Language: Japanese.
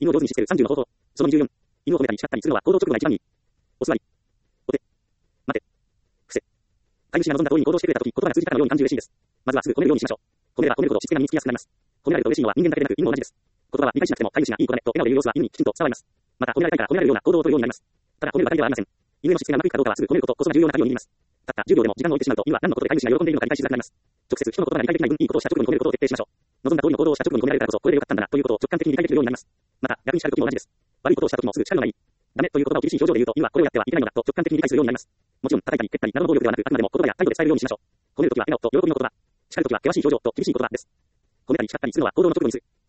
犬を上手にしつける30の方法。その24。犬を褒めたり叱ったりするのは行動直後が一番いい。お座り。お手。待て。伏せ。飼い主が望んだ通りに行動してくれたとき、言葉が通じたかのように感じ嬉しいです。まずはすぐ褒めるようにしましょう。褒めれば褒めるほどしつけが身につきやすくなります。褒められると嬉しいのは人間だけでなく犬も同じです。言葉は理解しなくても飼い主がいい子だねと笑顔で言う様子は犬にきちんと伝わります。また褒められたいから褒められるような行動を取るようになります。ただ褒めるばかりではありません。犬のしつけがうまくいくかどうかはすぐ褒めることこそが重要な鍵を握ります。たった10秒でも時間を置いてしまうと犬は何のことで飼い主が喜んでいるのか理解しづらくなります。直接人の言葉が理解できない分いいことをした直後に褒めることを徹底しましょう。望んだ通りの行動をした直後に褒められるからこそこれでよかったんだなということを直感的に理解できるようになります。また逆に叱るときも同じです。悪いことをしたときもすぐ叱るのがいい。ダメという言葉を厳しい表情で言うと犬はこれをやってはいけないのだと直感的に理解するようになります。もちろん叩いたり蹴ったりなどの暴力ではなくあくまでも言葉や態度で伝えるようにしましょう。褒めるときは笑顔と喜びの言葉。叱るときは険しい表情と厳しい言葉です。褒めたり叱ったりするのは行動の直後にする。